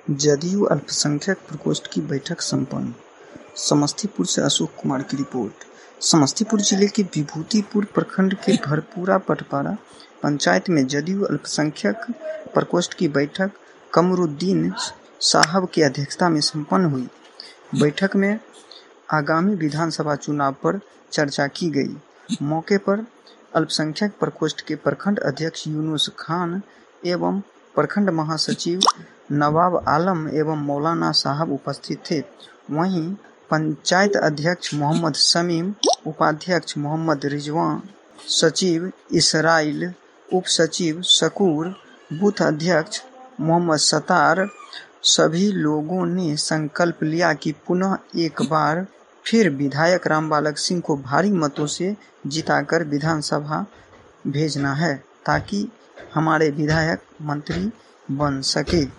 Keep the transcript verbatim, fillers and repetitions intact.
जदयू अल्पसंख्यक प्रकोष्ठ की बैठक संपन्न। समस्तीपुर से अशोक कुमार की रिपोर्ट। समस्तीपुर जिले के विभूतिपुर प्रखंड के भरपूरा पटपारा पंचायत में जदयू अल्पसंख्यक प्रकोष्ठ की बैठक कमरुद्दीन साहब की अध्यक्षता में संपन्न हुई। बैठक में आगामी विधानसभा चुनाव पर चर्चा की गई। मौके पर अल्पसंख्यक प्रकोष्ठ के प्रखंड अध्यक्ष यूनुस खान एवं प्रखंड महासचिव नवाब आलम एवं मौलाना साहब उपस्थित थे। वहीं पंचायत अध्यक्ष मोहम्मद शमीम, उपाध्यक्ष मोहम्मद रिजवान, सचिव इसराइल, उप सचिव शकूर, बूथ अध्यक्ष मोहम्मद सत्तार सभी लोगों ने संकल्प लिया कि पुनः एक बार फिर विधायक रामबालक सिंह को भारी मतों से जिताकर विधानसभा भेजना है ताकि हमारे विधायक मंत्री बन सके।